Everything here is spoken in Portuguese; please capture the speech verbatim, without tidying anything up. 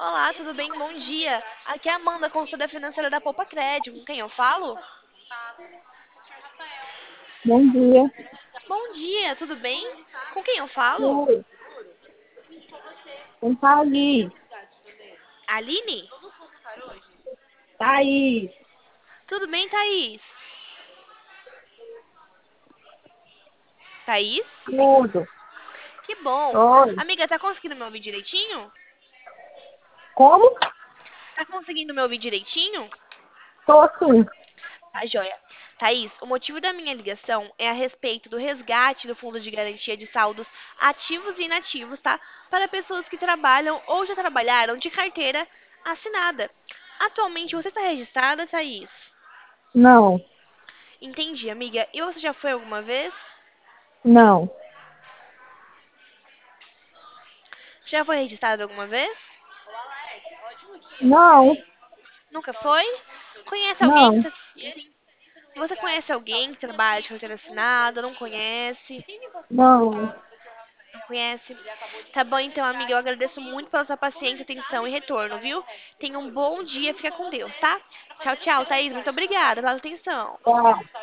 Olá, tudo bem? Bom dia. Aqui é a Amanda, consultora financeira da Poupa Crédito. Com quem eu falo? Bom dia. Bom dia, tudo bem? Com quem eu falo? Oi, com Thaís. Aline? Thaís, Tudo bem, Thaís? Thaís? tudo. Que bom. Oi. Amiga, tá conseguindo me ouvir direitinho? Como? Tá conseguindo me ouvir direitinho? Tô sim. Tá, joia. Thaís, o motivo da minha ligação é a respeito do resgate do Fundo de Garantia de Saldos ativos e inativos, tá? Para pessoas que trabalham ou já trabalharam de carteira assinada. Atualmente você está registrada, Thaís? Não, Entendi, amiga. E você já foi alguma vez? não, Já foi registrada alguma vez? não, Nunca foi? Conhece alguém que não, você... Entendi. Você conhece alguém que trabalha de carteira assinada? Não conhece? não. Não conhece? Tá bom então, amiga. Eu agradeço muito pela sua paciência, atenção e retorno, viu? Tenha um bom dia. Fica com Deus, tá? Tchau, tchau, Thaís. Muito obrigada pela atenção. Tá.